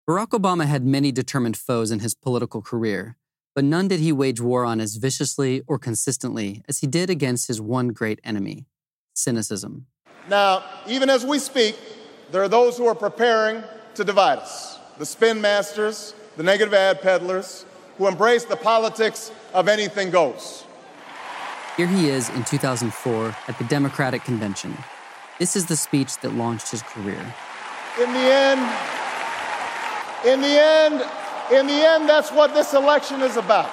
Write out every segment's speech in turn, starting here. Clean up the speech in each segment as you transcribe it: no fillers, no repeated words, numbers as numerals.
Barack Obama had many determined foes in his political career, but none did he wage war on as viciously or consistently as he did against his one great enemy, cynicism. Now, even as we speak, there are those who are preparing to divide us. The spin masters, the negative ad peddlers, who embrace the politics of anything goes. Here he is in 2004 at the Democratic Convention. This is the speech that launched his career. In the end, that's what this election is about.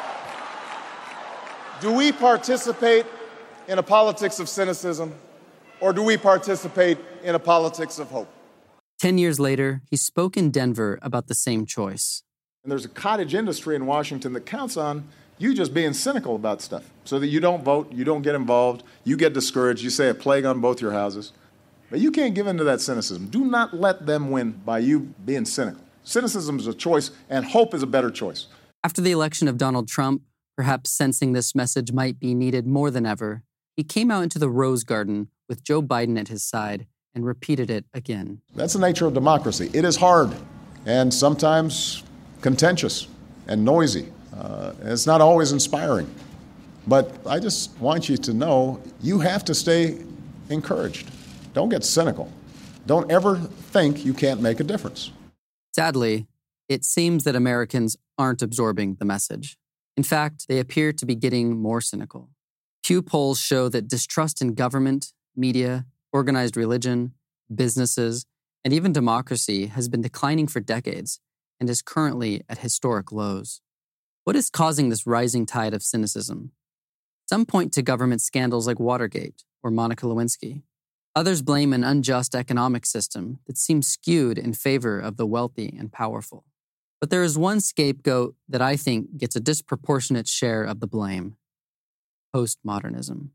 Do we participate in a politics of cynicism, or do we participate in a politics of hope? 10 years later, he spoke in Denver about the same choice. And there's a cottage industry in Washington that counts on you just being cynical about stuff so that you don't vote, you don't get involved, you get discouraged, you say a plague on both your houses. But you can't give in to that cynicism. Do not let them win by you being cynical. Cynicism is a choice, and hope is a better choice. After the election of Donald Trump, perhaps sensing this message might be needed more than ever, he came out into the Rose Garden with Joe Biden at his side and repeated it again. That's the nature of democracy. It is hard and sometimes contentious and noisy. And it's not always inspiring. But I just want you to know you have to stay encouraged. Don't get cynical. Don't ever think you can't make a difference. Sadly, it seems that Americans aren't absorbing the message. In fact, they appear to be getting more cynical. Pew polls show that distrust in government, media, organized religion, businesses, and even democracy has been declining for decades and is currently at historic lows. What is causing this rising tide of cynicism? Some point to government scandals like Watergate or Monica Lewinsky. Others blame an unjust economic system that seems skewed in favor of the wealthy and powerful. But there is one scapegoat that I think gets a disproportionate share of the blame: postmodernism.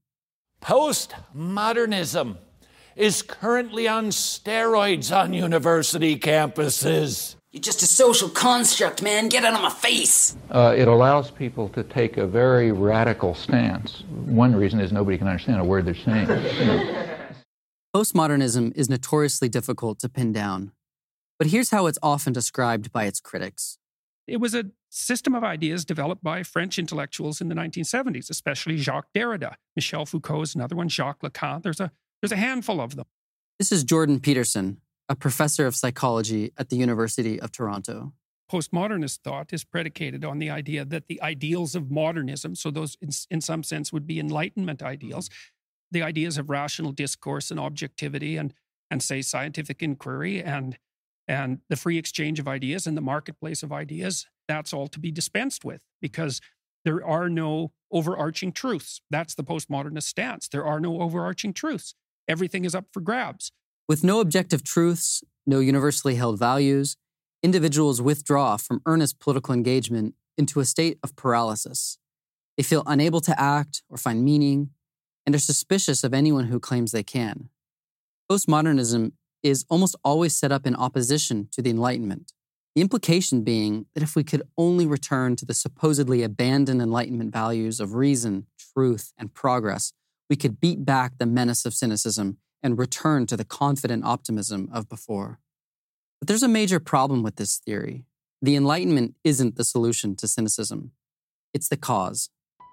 Postmodernism is currently on steroids on university campuses. You're just a social construct, man. Get out of my face. It allows people to take a very radical stance. One reason is nobody can understand a word they're saying. Postmodernism is notoriously difficult to pin down. But here's how it's often described by its critics. It was a system of ideas developed by French intellectuals in the 1970s, especially Jacques Derrida. Michel Foucault is another one, Jacques Lacan. There's a handful of them. This is Jordan Peterson, a professor of psychology at the University of Toronto. Postmodernist thought is predicated on the idea that the ideals of modernism, so those in some sense would be Enlightenment ideals, the ideas of rational discourse and objectivity and say scientific inquiry and the free exchange of ideas and the marketplace of ideas, that's all to be dispensed with because there are no overarching truths. That's the postmodernist stance. There are no overarching truths. Everything is up for grabs. With no objective truths, no universally held values, individuals withdraw from earnest political engagement into a state of paralysis. They feel unable to act or find meaning, and are suspicious of anyone who claims they can. Postmodernism is almost always set up in opposition to the Enlightenment, the implication being that if we could only return to the supposedly abandoned Enlightenment values of reason, truth, and progress, we could beat back the menace of cynicism and return to the confident optimism of before. But there's a major problem with this theory. The Enlightenment isn't the solution to cynicism. It's the cause.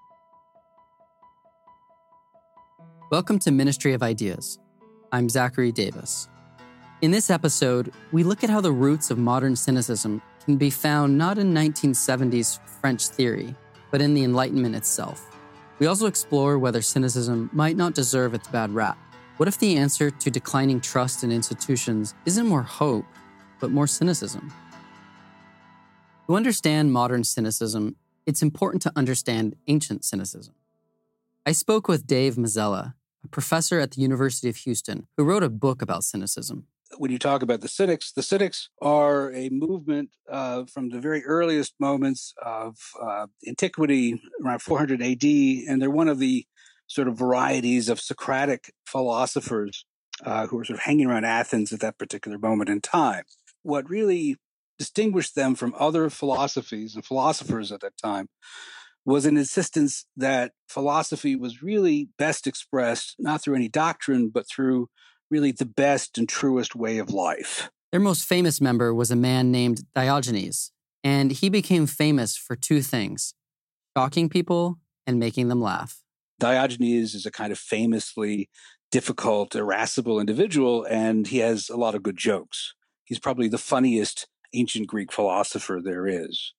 Welcome to Ministry of Ideas. I'm Zachary Davis. In this episode, we look at how the roots of modern cynicism can be found not in 1970s French theory, but in the Enlightenment itself. We also explore whether cynicism might not deserve its bad rap. What if the answer to declining trust in institutions isn't more hope, but more cynicism? To understand modern cynicism, it's important to understand ancient cynicism. I spoke with Dave Mazzella, a professor at the University of Houston, who wrote a book about cynicism. When you talk about the Cynics are a movement from the very earliest moments of antiquity, around 400 AD, and they're one of the sort of varieties of Socratic philosophers who were sort of hanging around Athens at that particular moment in time. What really distinguished them from other philosophies and philosophers at that time was an insistence that philosophy was really best expressed not through any doctrine, but through really the best and truest way of life. Their most famous member was a man named Diogenes, and he became famous for two things: shocking people and making them laugh. Diogenes is a kind of famously difficult, irascible individual, and he has a lot of good jokes. He's probably the funniest ancient Greek philosopher there is.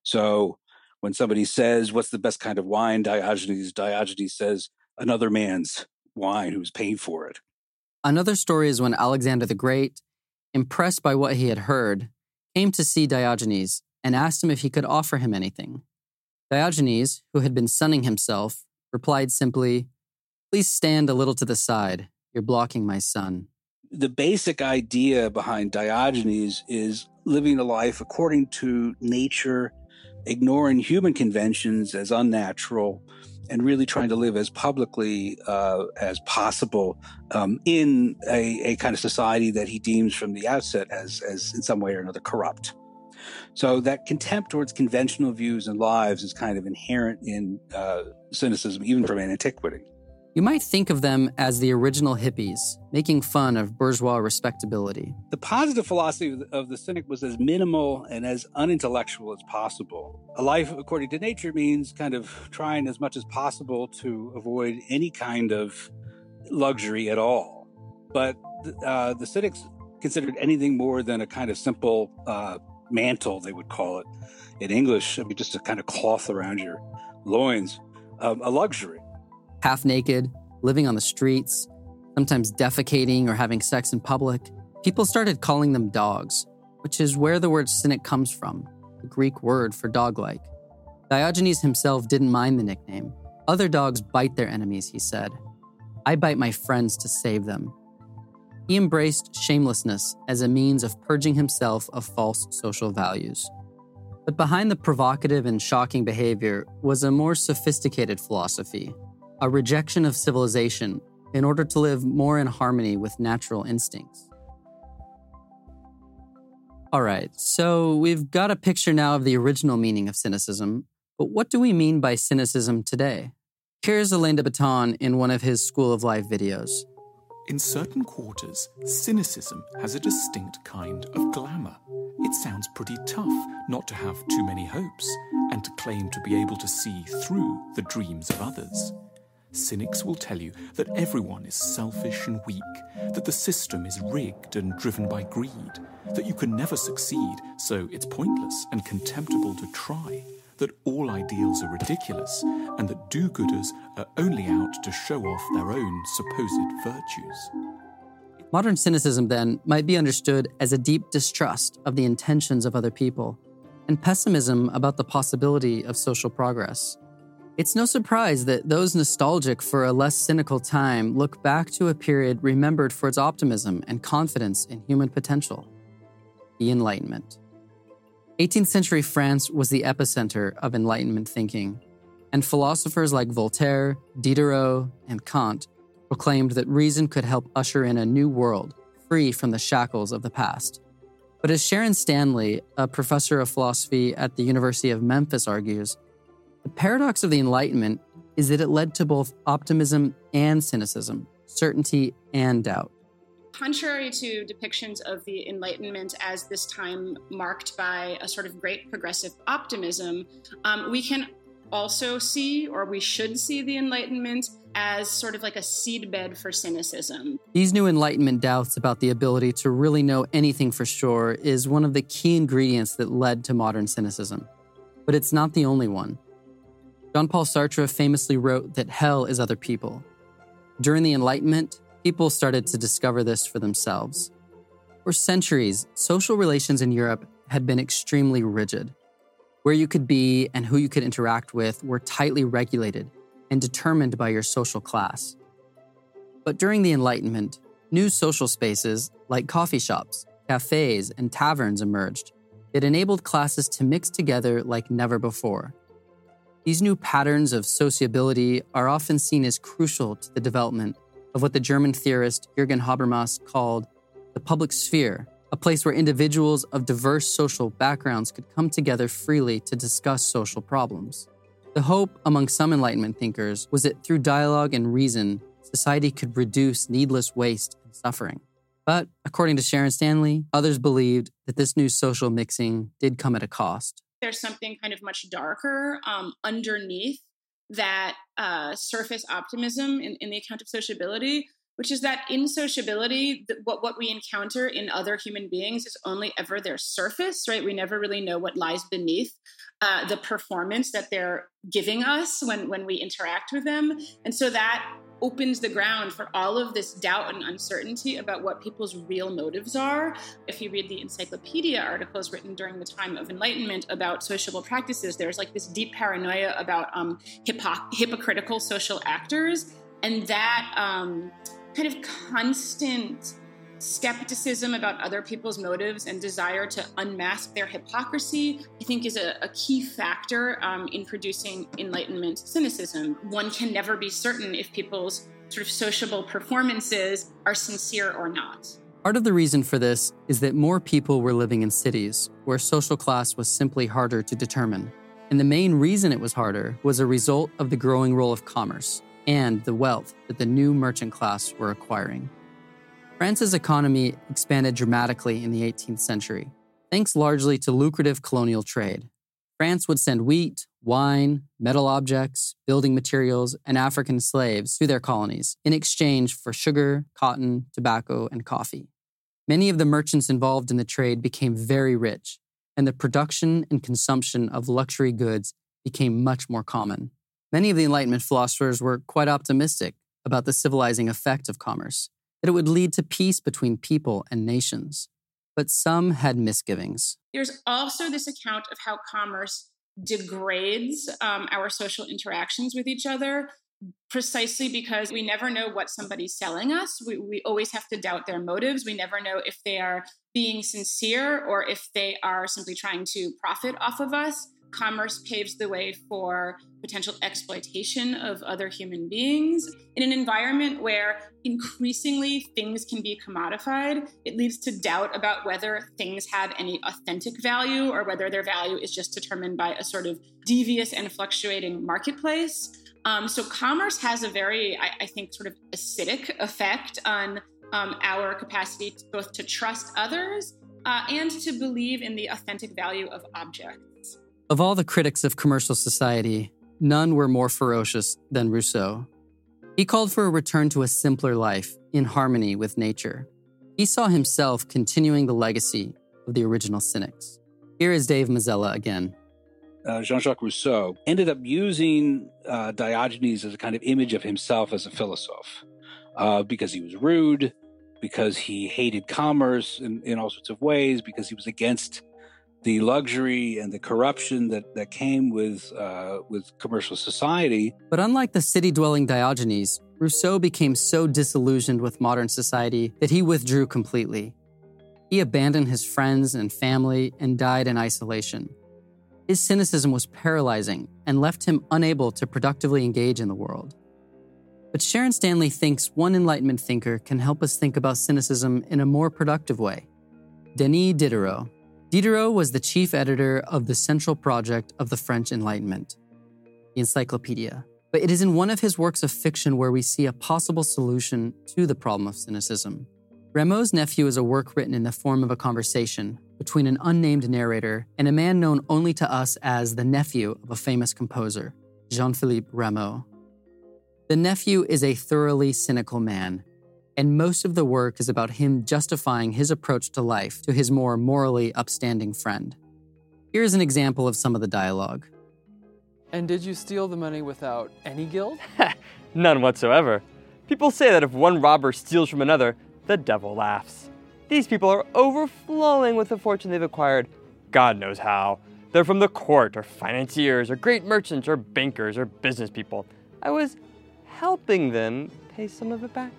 So when somebody says, "What's the best kind of wine?" Diogenes says, "Another man's wine who's paying for it." Another story is when Alexander the Great, impressed by what he had heard, came to see Diogenes and asked him if he could offer him anything. Diogenes, who had been sunning himself, replied simply, "Please stand a little to the side. You're blocking my sun." The basic idea behind Diogenes is living a life according to nature, ignoring human conventions as unnatural, and really trying to live as publicly as possible in a kind of society that he deems from the outset as in some way or another corrupt. So that contempt towards conventional views and lives is kind of inherent in cynicism, even from antiquity. You might think of them as the original hippies, making fun of bourgeois respectability. The positive philosophy of the Cynic was as minimal and as unintellectual as possible. A life according to nature means kind of trying as much as possible to avoid any kind of luxury at all. But the Cynics considered anything more than a kind of simple mantle, they would call it in English. I mean, just a kind of cloth around your loins, a luxury. Half naked, living on the streets, sometimes defecating or having sex in public, people started calling them dogs, which is where the word cynic comes from, the Greek word for dog-like. Diogenes himself didn't mind the nickname. Other dogs bite their enemies, he said. I bite my friends to save them. He embraced shamelessness as a means of purging himself of false social values. But behind the provocative and shocking behavior was a more sophisticated philosophy, a rejection of civilization in order to live more in harmony with natural instincts. All right, so we've got a picture now of the original meaning of cynicism, but what do we mean by cynicism today? Here's Alain de Botton in one of his School of Life videos. In certain quarters, cynicism has a distinct kind of glamour. It sounds pretty tough not to have too many hopes and to claim to be able to see through the dreams of others. Cynics will tell you that everyone is selfish and weak, that the system is rigged and driven by greed, that you can never succeed, so it's pointless and contemptible to try, that all ideals are ridiculous, and that do-gooders are only out to show off their own supposed virtues. Modern cynicism, then, might be understood as a deep distrust of the intentions of other people and pessimism about the possibility of social progress. It's no surprise that those nostalgic for a less cynical time look back to a period remembered for its optimism and confidence in human potential, the Enlightenment. 18th century France was the epicenter of Enlightenment thinking, and philosophers like Voltaire, Diderot, and Kant proclaimed that reason could help usher in a new world, free from the shackles of the past. But as Sharon Stanley, a professor of philosophy at the University of Memphis, argues, the paradox of the Enlightenment is that it led to both optimism and cynicism, certainty and doubt. Contrary to depictions of the Enlightenment as this time marked by a sort of great progressive optimism, we can also see, or we should see, the Enlightenment as sort of like a seedbed for cynicism. These new Enlightenment doubts about the ability to really know anything for sure is one of the key ingredients that led to modern cynicism. But it's not the only one. Jean-Paul Sartre famously wrote that hell is other people. During the Enlightenment, people started to discover this for themselves. For centuries, social relations in Europe had been extremely rigid. Where you could be and who you could interact with were tightly regulated and determined by your social class. But during the Enlightenment, new social spaces like coffee shops, cafes, and taverns emerged that enabled classes to mix together like never before. These new patterns of sociability are often seen as crucial to the development of what the German theorist Jürgen Habermas called the public sphere, a place where individuals of diverse social backgrounds could come together freely to discuss social problems. The hope among some Enlightenment thinkers was that through dialogue and reason, society could reduce needless waste and suffering. But according to Sharon Stanley, others believed that this new social mixing did come at a cost. There's something kind of much darker underneath that surface optimism in the account of sociability, which is that in sociability, what we encounter in other human beings is only ever their surface, right? We never really know what lies beneath the performance that they're giving us when we interact with them. And so that opens the ground for all of this doubt and uncertainty about what people's real motives are. If you read the encyclopedia articles written during the time of Enlightenment about sociable practices, there's like this deep paranoia about hypocritical social actors. And that kind of constant skepticism about other people's motives and desire to unmask their hypocrisy, I think is a key factor in producing Enlightenment cynicism. One can never be certain if people's sort of sociable performances are sincere or not. Part of the reason for this is that more people were living in cities where social class was simply harder to determine. And the main reason it was harder was a result of the growing role of commerce and the wealth that the new merchant class were acquiring. France's economy expanded dramatically in the 18th century, thanks largely to lucrative colonial trade. France would send wheat, wine, metal objects, building materials, and African slaves to their colonies in exchange for sugar, cotton, tobacco, and coffee. Many of the merchants involved in the trade became very rich, and the production and consumption of luxury goods became much more common. Many of the Enlightenment philosophers were quite optimistic about the civilizing effect of commerce, that it would lead to peace between people and nations. But some had misgivings. There's also this account of how commerce degrades our social interactions with each other, precisely because we never know what somebody's selling us. We always have to doubt their motives. We never know if they are being sincere or if they are simply trying to profit off of us. Commerce paves the way for potential exploitation of other human beings. In an environment where increasingly things can be commodified, it leads to doubt about whether things have any authentic value or whether their value is just determined by a sort of devious and fluctuating marketplace. So commerce has a very, I think, sort of acidic effect on our capacity both to trust others and to believe in the authentic value of objects. Of all the critics of commercial society, none were more ferocious than Rousseau. He called for a return to a simpler life in harmony with nature. He saw himself continuing the legacy of the original cynics. Here is Dave Mazzella again. Jean-Jacques Rousseau ended up using Diogenes as a kind of image of himself as a philosopher because he was rude, because he hated commerce in all sorts of ways, because he was against the luxury and the corruption that came with commercial society. But unlike the city-dwelling Diogenes, Rousseau became so disillusioned with modern society that he withdrew completely. He abandoned his friends and family and died in isolation. His cynicism was paralyzing and left him unable to productively engage in the world. But Sharon Stanley thinks one Enlightenment thinker can help us think about cynicism in a more productive way. Denis Diderot. Diderot was the chief editor of the central project of the French Enlightenment, the Encyclopedia. But it is in one of his works of fiction where we see a possible solution to the problem of cynicism. Rameau's Nephew is a work written in the form of a conversation between an unnamed narrator and a man known only to us as the nephew of a famous composer, Jean-Philippe Rameau. The nephew is a thoroughly cynical man, and most of the work is about him justifying his approach to life to his more morally upstanding friend. Here is an example of some of the dialogue. And did you steal the money without any guilt? None whatsoever. People say that if one robber steals from another, the devil laughs. These people are overflowing with the fortune they've acquired. God knows how. They're from the court, or financiers, or great merchants, or bankers, or business people. I was helping them pay some of it back.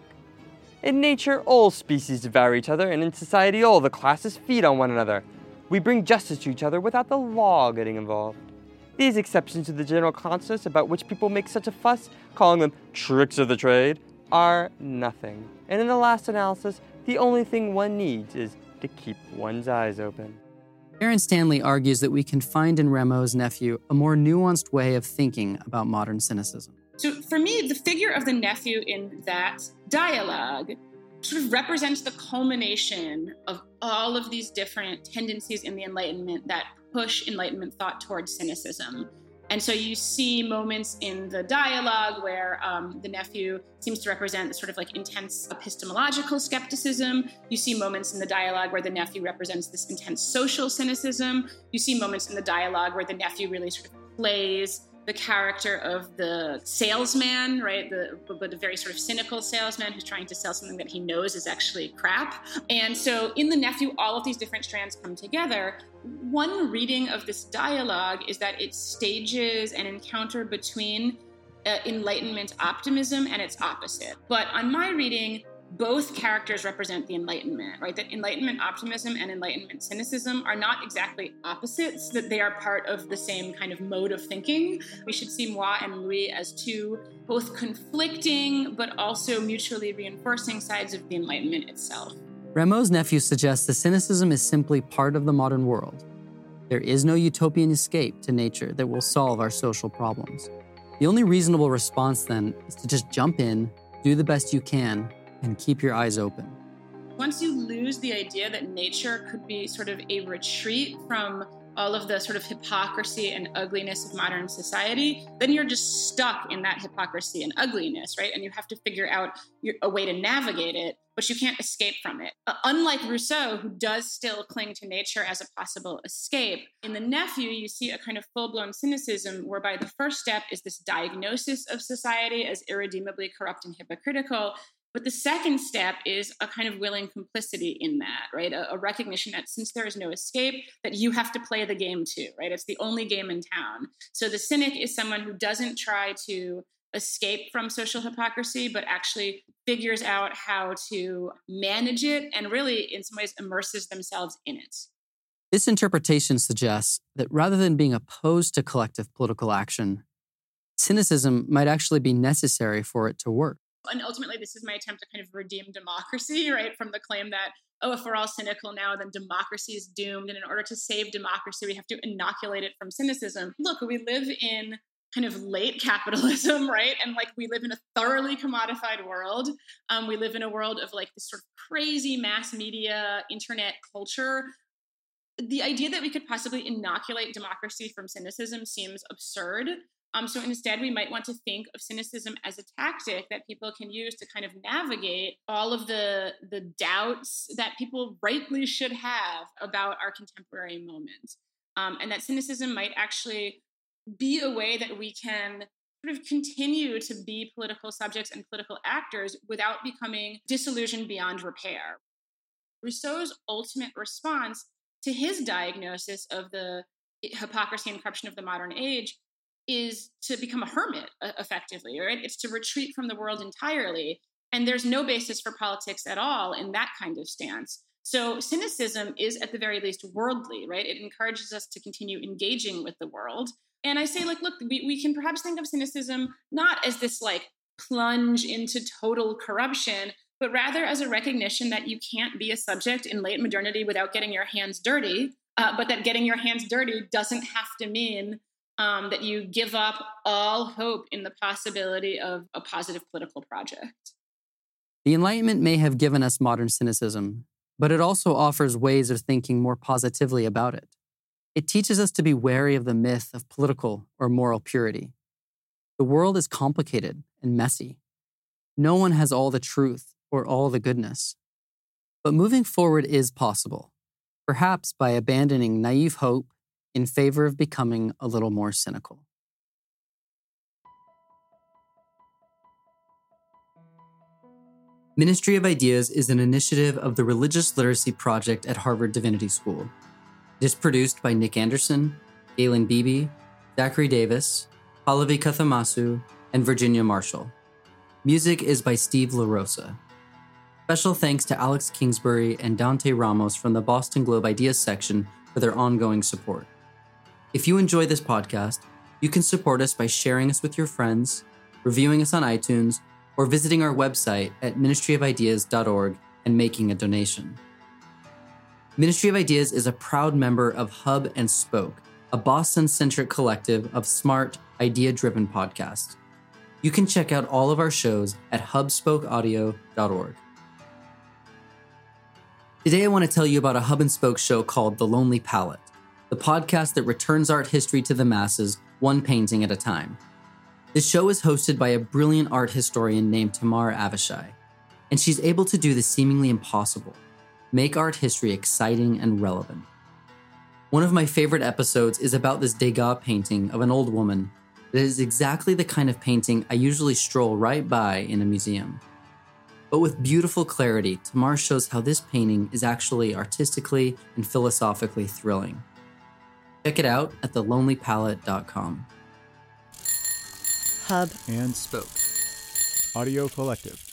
In nature, all species devour each other, and in society, all the classes feed on one another. We bring justice to each other without the law getting involved. These exceptions to the general consensus about which people make such a fuss, calling them tricks of the trade, are nothing. And in the last analysis, the only thing one needs is to keep one's eyes open. Sharon Stanley argues that we can find in Rameau's Nephew a more nuanced way of thinking about modern cynicism. So for me, the figure of the nephew in that dialogue sort of represents the culmination of all of these different tendencies in the Enlightenment that push Enlightenment thought towards cynicism. And so you see moments in the dialogue where the nephew seems to represent sort of like intense epistemological skepticism. You see moments in the dialogue where the nephew represents this intense social cynicism. You see moments in the dialogue where the nephew really sort of plays the character of the salesman, right? But a very sort of cynical salesman who's trying to sell something that he knows is actually crap. And so in the nephew, all of these different strands come together. One reading of this dialogue is that it stages an encounter between Enlightenment optimism and its opposite. But on my reading, both characters represent the Enlightenment, right? That Enlightenment optimism and Enlightenment cynicism are not exactly opposites, that they are part of the same kind of mode of thinking. We should see Moi and Louis as two both conflicting but also mutually reinforcing sides of the Enlightenment itself. Rameau's nephew suggests that cynicism is simply part of the modern world. There is no utopian escape to nature that will solve our social problems. The only reasonable response, then, is to just jump in, do the best you can, and keep your eyes open. Once you lose the idea that nature could be sort of a retreat from all of the sort of hypocrisy and ugliness of modern society, then you're just stuck in that hypocrisy and ugliness, right? And you have to figure out a way to navigate it, but you can't escape from it. Unlike Rousseau, who does still cling to nature as a possible escape, in the nephew, you see a kind of full-blown cynicism whereby the first step is this diagnosis of society as irredeemably corrupt and hypocritical. But the second step is a kind of willing complicity in that, right? A recognition that since there is no escape, that you have to play the game too, right? It's the only game in town. So the cynic is someone who doesn't try to escape from social hypocrisy, but actually figures out how to manage it and really, in some ways, immerses themselves in it. This interpretation suggests that rather than being opposed to collective political action, cynicism might actually be necessary for it to work. And ultimately, this is my attempt to kind of redeem democracy, right? From the claim that, oh, if we're all cynical now, then democracy is doomed. And in order to save democracy, we have to inoculate it from cynicism. Look, we live in kind of late capitalism, right? And like we live in a thoroughly commodified world. We live in a world of like this sort of crazy mass media, internet culture. The idea that we could possibly inoculate democracy from cynicism seems absurd. So instead, we might want to think of cynicism as a tactic that people can use to kind of navigate all of the doubts that people rightly should have about our contemporary moment. And that cynicism might actually be a way that we can sort of continue to be political subjects and political actors without becoming disillusioned beyond repair. Rousseau's ultimate response to his diagnosis of the hypocrisy and corruption of the modern age is to become a hermit, effectively, right? It's to retreat from the world entirely. And there's no basis for politics at all in that kind of stance. So cynicism is at the very least worldly, right? It encourages us to continue engaging with the world. And I say, like, look, we can perhaps think of cynicism not as this like plunge into total corruption, but rather as a recognition that you can't be a subject in late modernity without getting your hands dirty, but that getting your hands dirty doesn't have to mean that you give up all hope in the possibility of a positive political project. The Enlightenment may have given us modern cynicism, but it also offers ways of thinking more positively about it. It teaches us to be wary of the myth of political or moral purity. The world is complicated and messy. No one has all the truth or all the goodness. But moving forward is possible, perhaps by abandoning naive hope in favor of becoming a little more cynical. Ministry of Ideas is an initiative of the Religious Literacy Project at Harvard Divinity School. It is produced by Nick Anderson, Galen Beebe, Zachary Davis, Pallavi Kathamasu, and Virginia Marshall. Music is by Steve LaRosa. Special thanks to Alex Kingsbury and Dante Ramos from the Boston Globe Ideas section for their ongoing support. If you enjoy this podcast, you can support us by sharing us with your friends, reviewing us on iTunes, or visiting our website at ministryofideas.org and making a donation. Ministry of Ideas is a proud member of Hub and Spoke, a Boston-centric collective of smart, idea-driven podcasts. You can check out all of our shows at hubspokeaudio.org. Today I want to tell you about a hub and spoke show called The Lonely Palette, the podcast that returns art history to the masses, one painting at a time. The show is hosted by a brilliant art historian named Tamar Avishai, and she's able to do the seemingly impossible, make art history exciting and relevant. One of my favorite episodes is about this Degas painting of an old woman that is exactly the kind of painting I usually stroll right by in a museum. But with beautiful clarity, Tamar shows how this painting is actually artistically and philosophically thrilling. Check it out at thelonelypalette.com. Hub and Spoke Audio Collective.